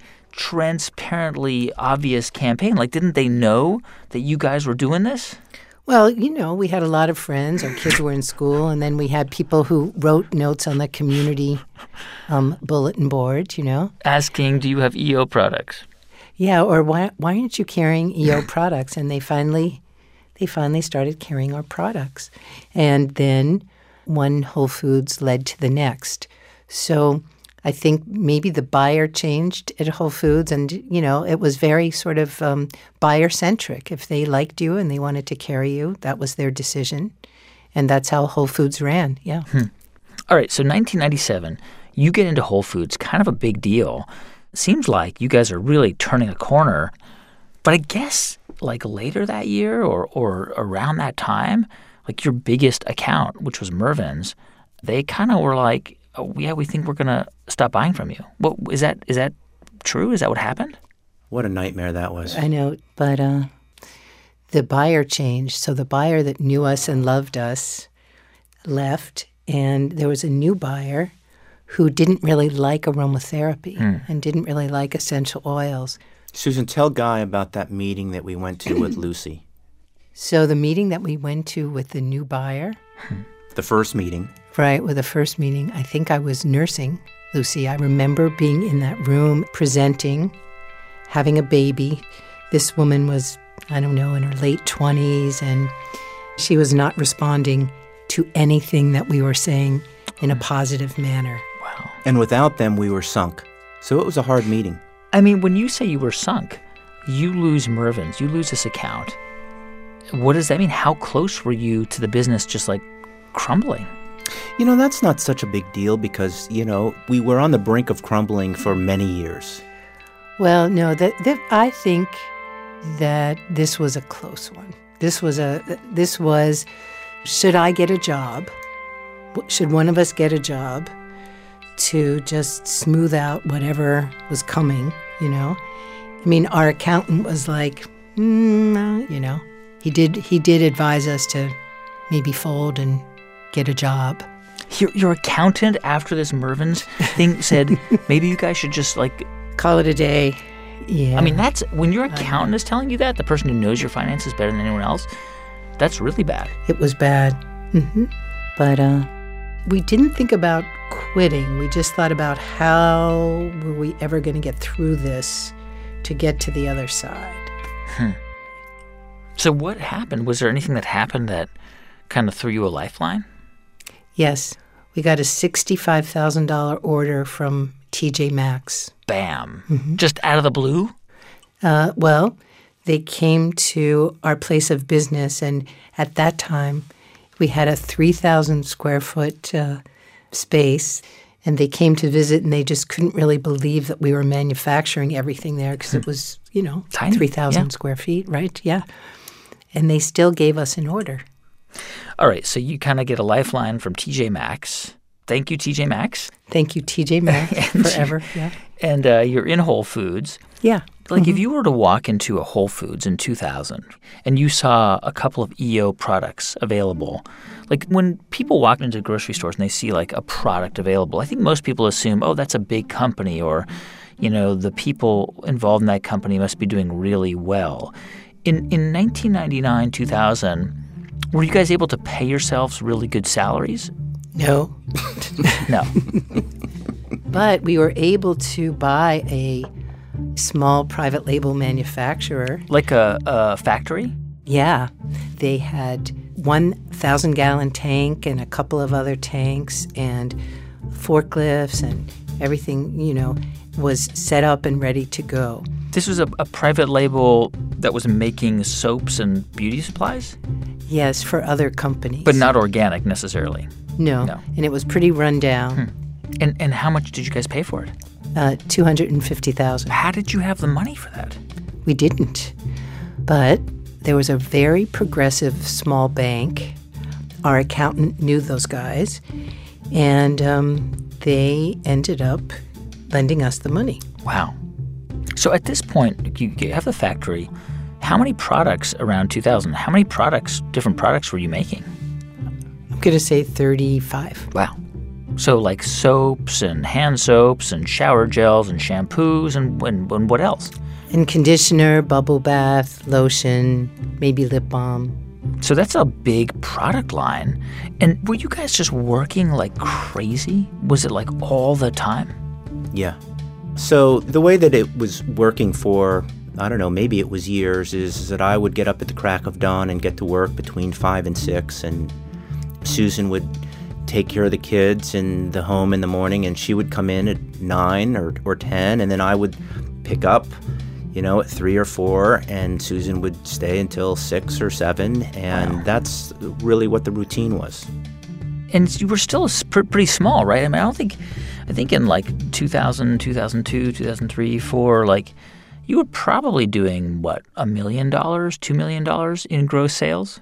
transparently obvious campaign. Didn't they know that you guys were doing this?
Well, we had a lot of friends. Our kids were in school, and then we had people who wrote notes on the community bulletin board,
Asking, do you have EO products?
Yeah, or why aren't you carrying EO products? And they finally started carrying our products. And then one Whole Foods led to the next. So I think maybe the buyer changed at Whole Foods, and, it was very sort of buyer-centric. If they liked you and they wanted to carry you, that was their decision. And that's how Whole Foods ran, yeah.
All right, so 1997, you get into Whole Foods, kind of a big deal. Seems like you guys are really turning a corner. But I guess, later that year or around that time, your biggest account, which was Mervyn's, they kind of were like, "Oh, yeah, we think we're going to stop buying from you." What, is that true? Is that what happened?
What a nightmare that was.
I know, but the buyer changed. So the buyer that knew us and loved us left, and there was a new buyer who didn't really like aromatherapy and didn't really like essential oils.
Susan, tell Guy about that meeting that we went to with Lucy.
So the meeting that we went to with the new buyer.
The first meeting.
Right, with the first meeting, I think I was nursing Lucy. I remember being in that room, presenting, having a baby. This woman was, I don't know, in her late 20s, and she was not responding to anything that we were saying in a positive manner.
Wow.
And without them, we were sunk. So it was a hard meeting.
I mean, when you say you were sunk, you lose Mervyn's, you lose this account. What does that mean? How close were you to the business just like crumbling?
You know, that's not such a big deal because, you know, we were on the brink of crumbling for many years.
Well, no, I think that this was a close one. This was, should I get a job? Should one of us get a job to just smooth out whatever was coming, you know? I mean, our accountant was like, you know, he did advise us to maybe fold and get a job.
Your accountant, after this Mervyn's thing, said maybe you guys should just like
call it a day. Yeah.
I mean, that's when your accountant is telling you that, the person who knows your finances better than anyone else, that's really bad.
It was bad. Mm-hmm. But we didn't think about quitting. We just thought about how were we ever going to get through this to get to the other side.
So what happened? Was there anything that happened that kind of threw you a lifeline?
Yes. We got a $65,000 order from TJ Maxx.
Bam. Mm-hmm. Just out of the blue?
Well, they came to our place of business, and at that time, we had a 3,000 square foot space, and they came to visit, and they just couldn't really believe that we were manufacturing everything there because it was, you know, 3,000 square feet, right? Yeah. And they still gave us an order.
All right, so you kind of get a lifeline from TJ Maxx. Thank you, TJ Maxx.
Thank you, TJ Maxx, forever. Yeah.
And you're in Whole Foods.
Yeah.
Like if you were to walk into a Whole Foods in 2000 and you saw a couple of EO products available, like when people walk into grocery stores and they see like a product available, I think most people assume, oh, that's a big company, or, you know, the people involved in that company must be doing really well. In 1999, 2000, were you guys able to pay yourselves really good salaries?
No.
No.
But we were able to buy a small private label manufacturer.
Like a factory?
Yeah. They had 1,000-gallon tank and a couple of other tanks and forklifts, and everything, you know, was set up and ready to go.
This was a private label that was making soaps and beauty supplies?
Yes, for other companies.
But not organic necessarily?
No. And it was pretty run down.
And how much did you guys pay for it?
$250,000.
How did you have the money for that?
We didn't. But there was a very progressive small bank. Our accountant knew those guys, and they ended up lending us the money.
Wow. So at this point, you have the factory. How many products around 2000, how many different products were you making?
I'm going to say 35.
Wow. So like soaps and hand soaps and shower gels and shampoos and what else?
And conditioner, bubble bath, lotion, maybe lip balm.
So that's a big product line. And were you guys just working like crazy? Was it like all the time?
Yeah. So the way that it was working for, I don't know, maybe it was years, is that I would get up at the crack of dawn and get to work between 5 and 6, and Susan would take care of the kids in the home in the morning, and she would come in at 9 or 10, and then I would pick up, you know, at 3 or 4, and Susan would stay until 6 or 7, and wow. That's really what the routine was.
And you were still pretty small, right? I mean, I think in like 2000, 2002, 2003, 2004, like you were probably doing, what, $1 million, $2 million in gross sales?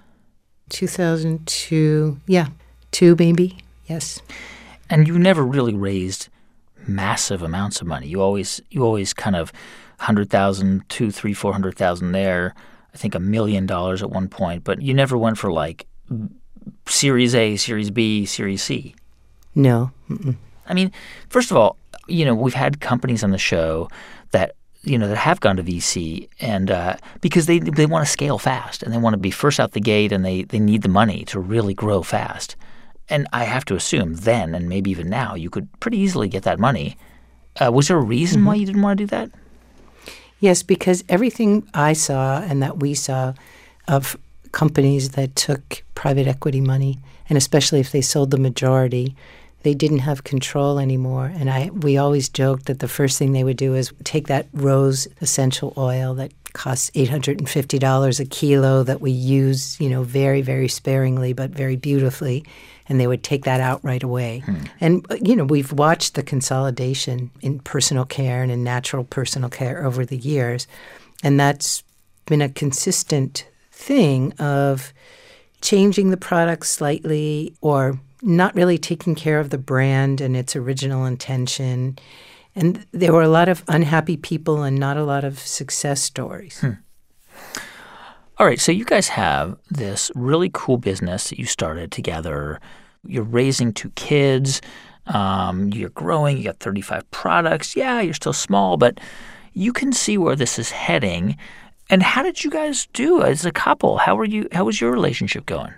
2002, yeah. 2 maybe, yes.
And you never really raised massive amounts of money. You always kind of 100,000, 200,000, 300,000, 400,000 there. I think $1 million at one point, but you never went for like Series A, Series B, Series C.
No. Mm-mm.
I mean, first of all, you know, we've had companies on the show that, you know, that have gone to VC, and because they want to scale fast and they want to be first out the gate, and they need the money to really grow fast. And I have to assume then, and maybe even now, you could pretty easily get that money. Was there a reason why you didn't want to do that?
Yes, because everything I saw and that we saw of companies that took private equity money, and especially if they sold the majority, they didn't have control anymore. And we always joked that the first thing they would do is take that rose essential oil that costs $850 a kilo that we use, very, very sparingly but very beautifully, and they would take that out right away. And, we've watched the consolidation in personal care and in natural personal care over the years, and that's been a consistent thing of changing the product slightly or not really taking care of the brand and its original intention. And there were a lot of unhappy people and not a lot of success stories.
All right, so you guys have this really cool business that you started together. You're raising 2 kids. You're growing. You got 35 products. Yeah, you're still small, but you can see where this is heading. And how did you guys do as a couple? How was your relationship going?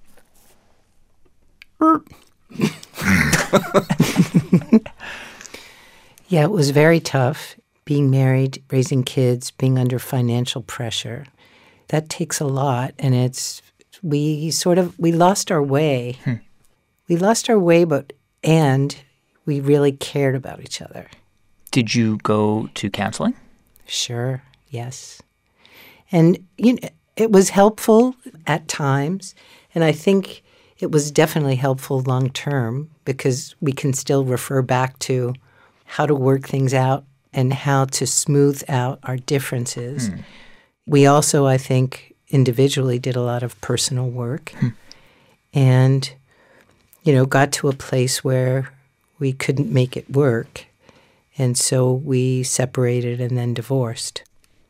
Yeah, it was very tough being married, raising kids, being under financial pressure. That takes a lot, and we lost our way. We lost our way, and we really cared about each other.
Did you go to counseling?
Sure, yes. And it was helpful at times, and I think it was definitely helpful long term because we can still refer back to how to work things out and how to smooth out our differences. We also, I think, individually did a lot of personal work and, got to a place where we couldn't make it work. And so we separated and then divorced.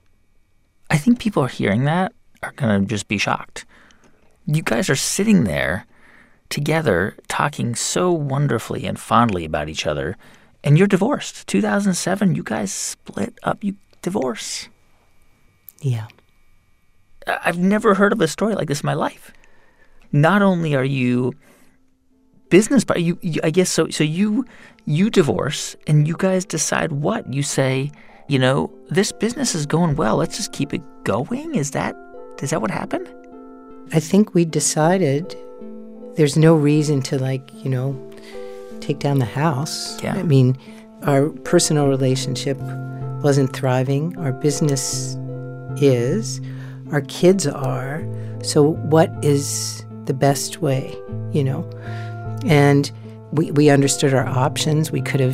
I think people are hearing that are going to just be shocked. You guys are sitting there together talking so wonderfully and fondly about each other, and you're divorced. 2007, you guys split up, you divorce.
Yeah.
I've never heard of a story like this in my life. Not only are you business, but I guess so you divorce, and you guys decide what? You say, this business is going well. Let's just keep it going? Is that what happened?
I think we decided there's no reason to, take down the house.
Yeah.
I mean, our personal relationship wasn't thriving. Our business is. Our kids are. So what is the best way, And we understood our options. We could have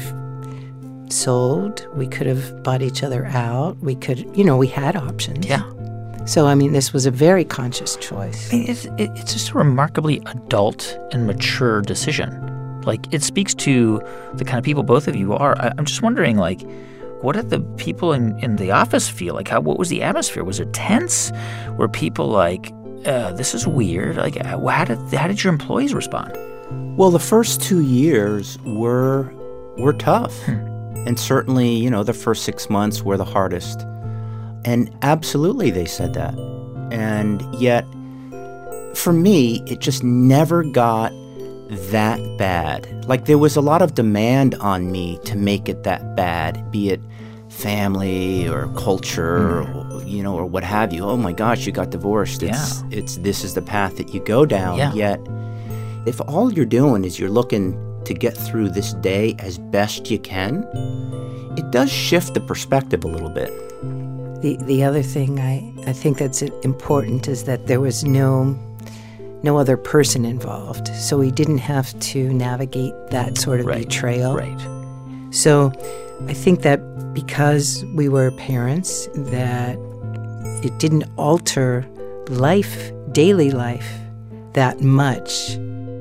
sold. We could have bought each other out. We could, we had options.
Yeah.
So, this was a very conscious choice.
It's just a remarkably adult and mature decision. It speaks to the kind of people both of you are. I'm just wondering, what did the people in the office feel like? What was the atmosphere? Was it tense? Were people this is weird? How did your employees respond?
Well, the first 2 years were tough. And certainly, the first 6 months were the hardest. And absolutely they said that. And yet, for me, it just never got that bad. There was a lot of demand on me to make it that bad, be it family or culture, or what have you. Oh my gosh, you got divorced. This is the path that you go down.
Yeah.
Yet, if all you're doing is you're looking to get through this day as best you can, it does shift the perspective a little bit.
The other thing I think that's important is that there was no other person involved. So we didn't have to navigate that sort of betrayal.
Right.
So I think that because we were parents, that it didn't alter daily life, that much.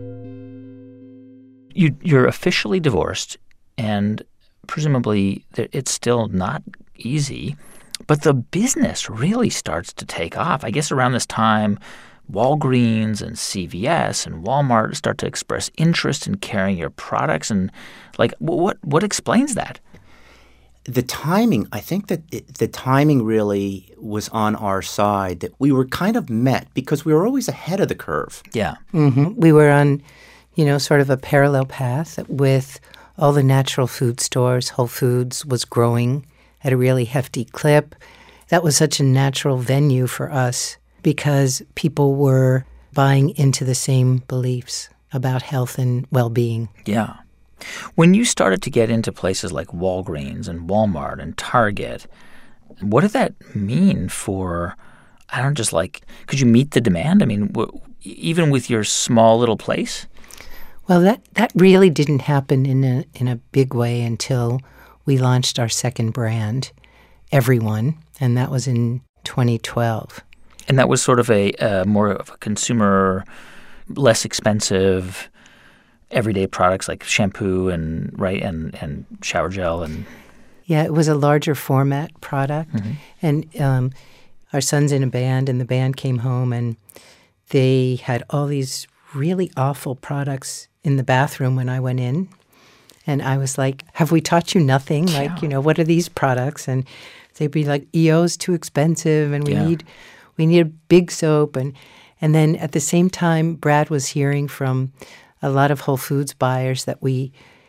You're officially divorced, and presumably it's still not easy, but the business really starts to take off. I guess around this time, Walgreens and CVS and Walmart start to express interest in carrying your products. And what explains that?
The timing, I think that the timing really was on our side, that we were kind of met because we were always ahead of the curve.
Yeah.
Mm-hmm. We were on, sort of a parallel path with all the natural food stores. Whole Foods was growing at a really hefty clip. That was such a natural venue for us because people were buying into the same beliefs about health and well-being.
Yeah. When you started to get into places like Walgreens and Walmart and Target, what did that mean for, I don't just like, could you meet the demand? I mean, even with your small little place?
Well, that really didn't happen in a big way until we launched our second brand, Everyone, and that was in 2012.
And that was sort of a more of a consumer, less expensive, everyday products like shampoo and shower gel and.
Yeah, it was a larger format product, and our son's in a band, and the band came home, and they had all these really awful products in the bathroom when I went in, and I was like, "Have we taught you nothing?
Yeah.
Like, what are these products?" And they'd be like, "EO's too expensive, and we need a big soap," and then at the same time, Brad was hearing from a lot of Whole Foods buyers that we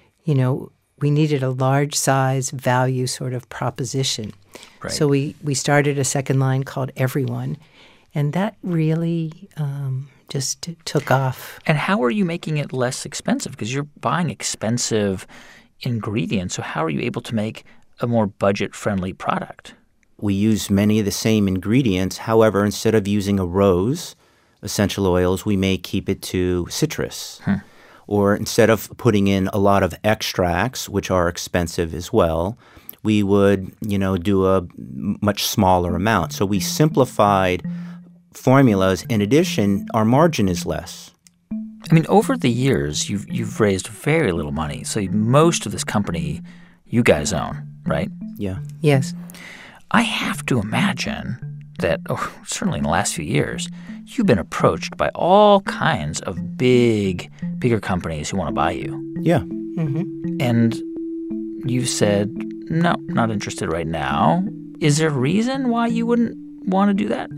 needed a large size value sort of proposition.
Right.
So we started a second line called Everyone, and that really just took off.
And how are you making it less expensive? Because you're buying expensive ingredients. So how are you able to make a more budget-friendly product?
We use many of the same ingredients. However, instead of using a rose essential oils, we may keep it to citrus. Or instead of putting in a lot of extracts, which are expensive as well, we would, do a much smaller amount. So we simplified formulas. In addition, our margin is less.
I mean, over the years, you've raised very little money. So most of this company you guys own, right?
Yeah.
Yes.
I have to imagine that, certainly in the last few years, you've been approached by all kinds of bigger companies who want to buy you.
Yeah.
Mm-hmm.
And you've said, no, not interested right now. Is there a reason why you wouldn't want to do that?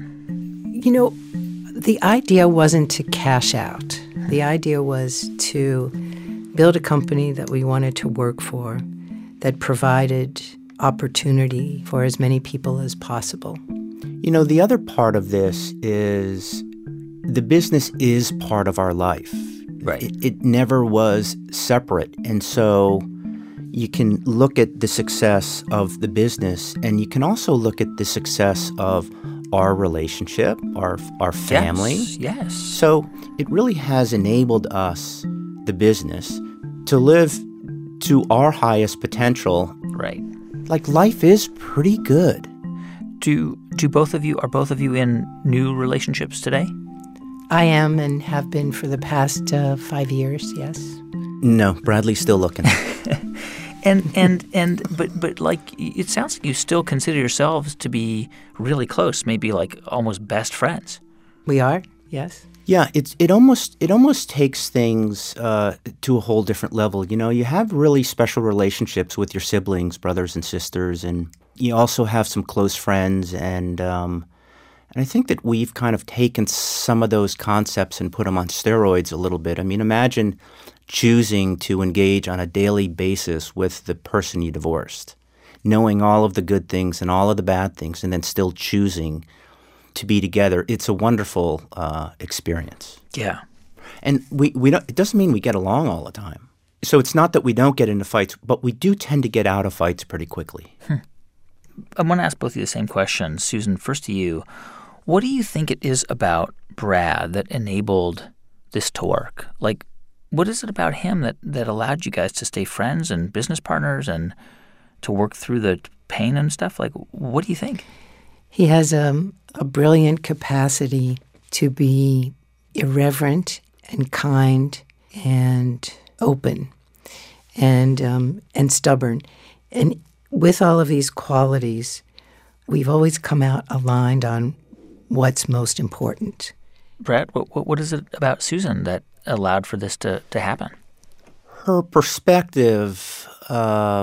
The idea wasn't to cash out. The idea was to build a company that we wanted to work for, that provided opportunity for as many people as possible.
The other part of this is the business is part of our life.
Right.
It never was separate. And so you can look at the success of the business, and you can also look at the success of our relationship, our family.
Yes.
So it really has enabled us, the business, to live to our highest potential.
Right.
Like, life is pretty good.
Are both of you in new relationships today?
I am and have been for the past 5 years, yes.
No, Bradley's still looking.
But like, it sounds like you still consider yourselves to be really close, maybe like almost best friends.
We are, yes.
Yeah, it almost takes things to a whole different level. You have really special relationships with your siblings, brothers and sisters, and you also have some close friends. And I think that we've kind of taken some of those concepts and put them on steroids a little bit. I mean, imagine choosing to engage on a daily basis with the person you divorced, knowing all of the good things and all of the bad things, and then still choosing to be together. It's a wonderful experience.
Yeah.
And we don't, it doesn't mean we get along all the time. So it's not that we don't get into fights, but we do tend to get out of fights pretty quickly.
I want to ask both of you the same question. Susan, first to you. What do you think it is about Brad that enabled this to work? Like, what is it about him that allowed you guys to stay friends and business partners and to work through the pain and stuff? Like, what do you think?
He has a brilliant capacity to be irreverent and kind and open and stubborn. And with all of these qualities, we've always come out aligned on what's most important.
Brad, what is it about Susan that allowed for this to happen?
Her perspective, her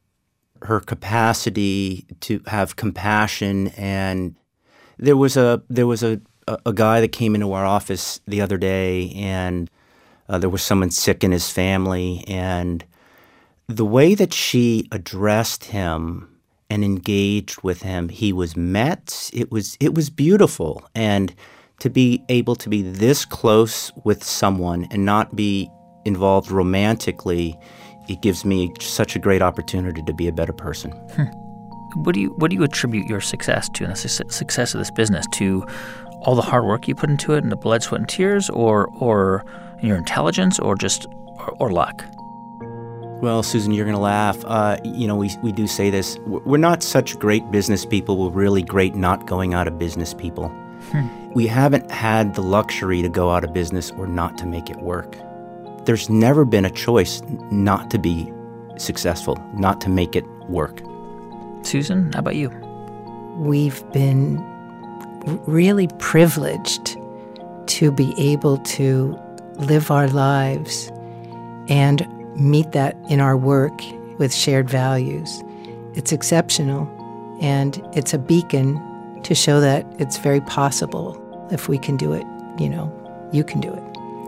capacity to have compassion, and there was a guy that came into our office the other day, and there was someone sick in his family, and the way that she addressed him and engaged with him. He was met. It was beautiful. And to be able to be this close with someone and not be involved romantically, it gives me such a great opportunity to be a better person.
What do you attribute your success to, and the success of this business, to all the hard work you put into it and the blood, sweat, and tears, or your intelligence, or just or luck?
Well, Susan, you're going to laugh. We do say this. We're not such great business people. We're really great not going out of business people. We haven't had the luxury to go out of business or not to make it work. There's never been a choice not to be successful, not to make it work.
Susan, how about you?
We've been really privileged to be able to live our lives and meet that in our work with shared values. It's exceptional, and it's a beacon to show that it's very possible. If we can do it, you can do it.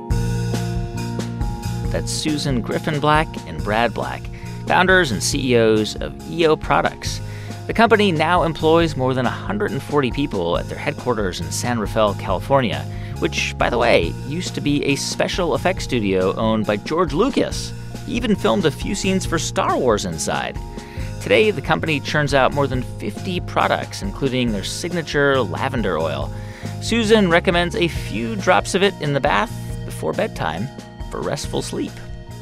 That's Susan Griffin-Black and Brad Black, founders and CEOs of EO Products. The company now employs more than 140 people at their headquarters in San Rafael, California, which, by the way, used to be a special effects studio owned by George Lucas. He even filmed a few scenes for Star Wars inside. Today, the company churns out more than 50 products, including their signature lavender oil. Susan recommends a few drops of it in the bath before bedtime for restful sleep.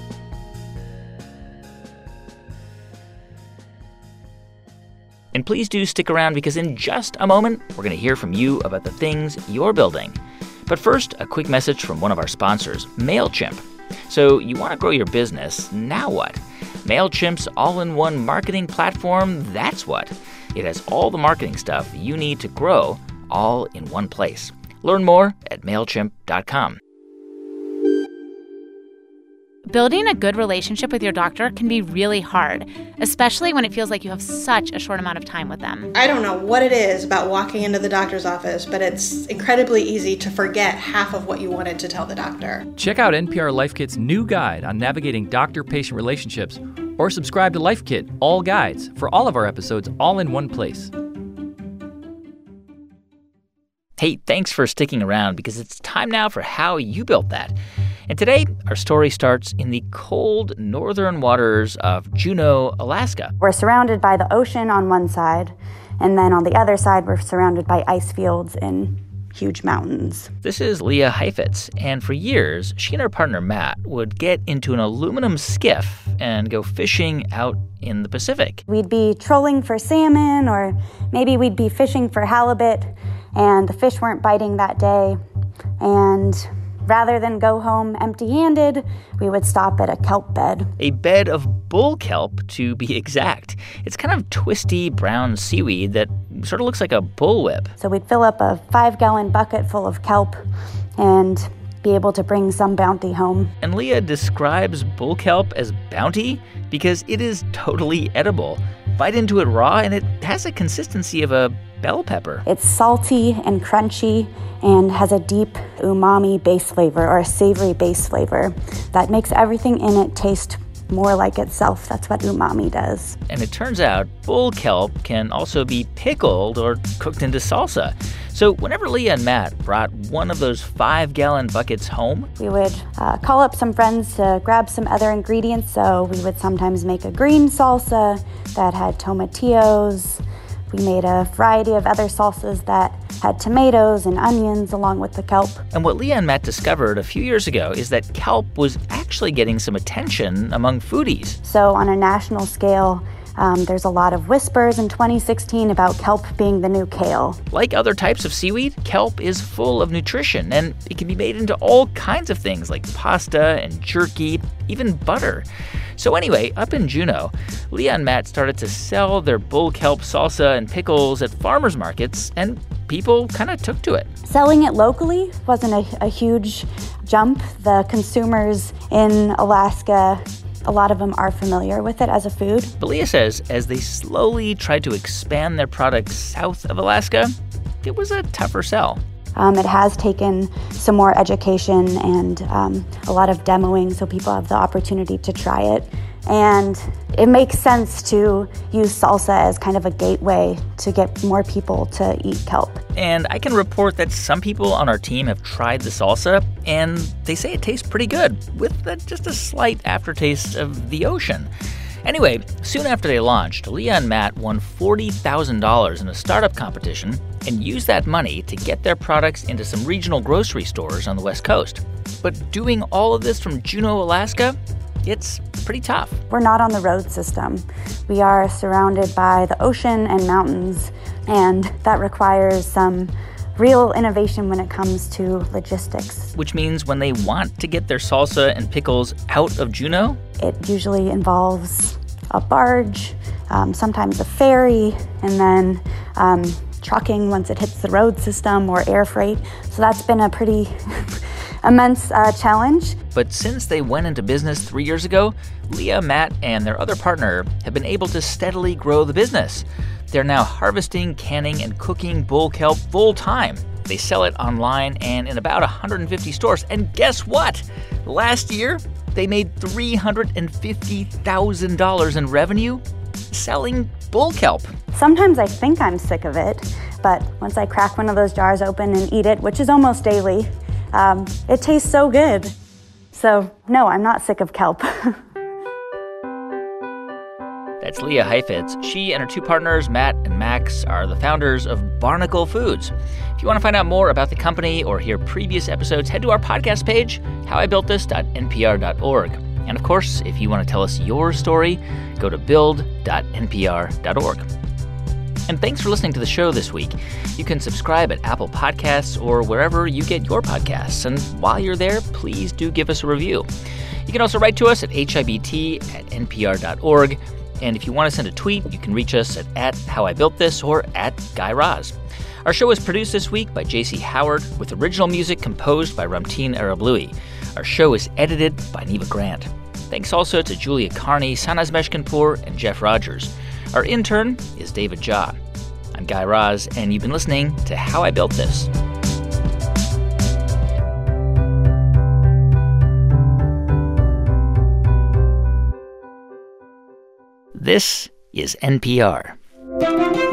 And please do stick around, because in just a moment, we're going to hear from you about the things you're building. But first, a quick message from one of our sponsors, MailChimp. So you want to grow your business, now what? MailChimp's all-in-one marketing platform, that's what. It has all the marketing stuff you need to grow, all in one place. Learn more at MailChimp.com.
Building a good relationship with your doctor can be really hard, especially when it feels like you have such a short amount of time with them.
I don't know what it is about walking into the doctor's office, but it's incredibly easy to forget half of what you wanted to tell the doctor.
Check out NPR Life Kit's new guide on navigating doctor-patient relationships, or subscribe to Life Kit, all guides, for all of our episodes all in one place.
Hey, thanks for sticking around, because it's time now for how you built that. And today, our story starts in the cold northern waters of Juneau, Alaska.
We're surrounded by the ocean on one side, and then on the other side, we're surrounded by ice fields and huge mountains.
This is Leah Heifetz, and for years, she and her partner Matt would get into an aluminum skiff and go fishing out in the Pacific.
We'd be trolling for salmon, or maybe we'd be fishing for halibut, and the fish weren't biting that day. And rather than go home empty-handed, we would stop at a kelp bed.
A bed of bull kelp, to be exact. It's kind of twisty brown seaweed that sort of looks like a bullwhip.
So we'd fill up a 5-gallon bucket full of kelp and be able to bring some bounty home.
And Leah describes bull kelp as bounty because it is totally edible. Bite into it raw, and it has a consistency of a bell pepper.
It's salty and crunchy and has a deep umami base flavor, or a savory base flavor, that makes everything in it taste more like itself. That's what umami does.
And it turns out bull kelp can also be pickled or cooked into salsa. So whenever Leah and Matt brought one of those 5-gallon buckets home,
we would call up some friends to grab some other ingredients. So we would sometimes make a green salsa that had tomatillos. We made a variety of other salsas that had tomatoes and onions along with the kelp.
And what Leah and Matt discovered a few years ago is that kelp was actually getting some attention among foodies.
So on a national scale, there's a lot of whispers in 2016 about kelp being the new kale.
Like other types of seaweed, kelp is full of nutrition, and it can be made into all kinds of things like pasta and jerky, even butter. So anyway, up in Juneau, Leah and Matt started to sell their bull kelp salsa and pickles at farmers markets, and people kind of took to it.
Selling it locally wasn't a huge jump. The consumers in Alaska, a lot of them are familiar with it as a food.
But Leah says as they slowly tried to expand their products south of Alaska, it was a tougher sell.
It has taken some more education and a lot of demoing so people have the opportunity to try it. And it makes sense to use salsa as kind of a gateway to get more people to eat kelp.
And I can report that some people on our team have tried the salsa, and they say it tastes pretty good, with just a slight aftertaste of the ocean. Anyway, soon after they launched, Leah and Matt won $40,000 in a startup competition and used that money to get their products into some regional grocery stores on the West Coast. But doing all of this from Juneau, Alaska, it's pretty tough.
We're not on the road system. We are surrounded by the ocean and mountains, and that requires some real innovation when it comes to logistics.
Which means when they want to get their salsa and pickles out of Juneau,
it usually involves a barge, sometimes a ferry, and then trucking once it hits the road system, or air freight. So that's been a pretty immense challenge.
But since they went into business 3 years ago, Leah, Matt, and their other partner have been able to steadily grow the business. They're now harvesting, canning, and cooking bull kelp full time. They sell it online and in about 150 stores. And guess what? Last year, they made $350,000 in revenue selling bull kelp.
Sometimes I think I'm sick of it, but once I crack one of those jars open and eat it, which is almost daily, it tastes so good. So, no, I'm not sick of kelp.
That's Leah Heifetz. She and her two partners, Matt and Max, are the founders of Barnacle Foods. If you want to find out more about the company or hear previous episodes, head to our podcast page, howibuiltthis.npr.org. And of course, if you want to tell us your story, go to build.npr.org. And thanks for listening to the show this week. You can subscribe at Apple Podcasts or wherever you get your podcasts. And while you're there, please do give us a review. You can also write to us at hibt@npr.org. And if you want to send a tweet, you can reach us at @HowIBuiltThis or @GuyRaz. Our show was produced this week by J.C. Howard, with original music composed by Ramtin Arablouei. Our show is edited by Neva Grant. Thanks also to Julia Carney, Sanaz Meshkinpour, and Jeff Rogers. Our intern is David Jha. I'm Guy Raz, and you've been listening to How I Built This. This is NPR.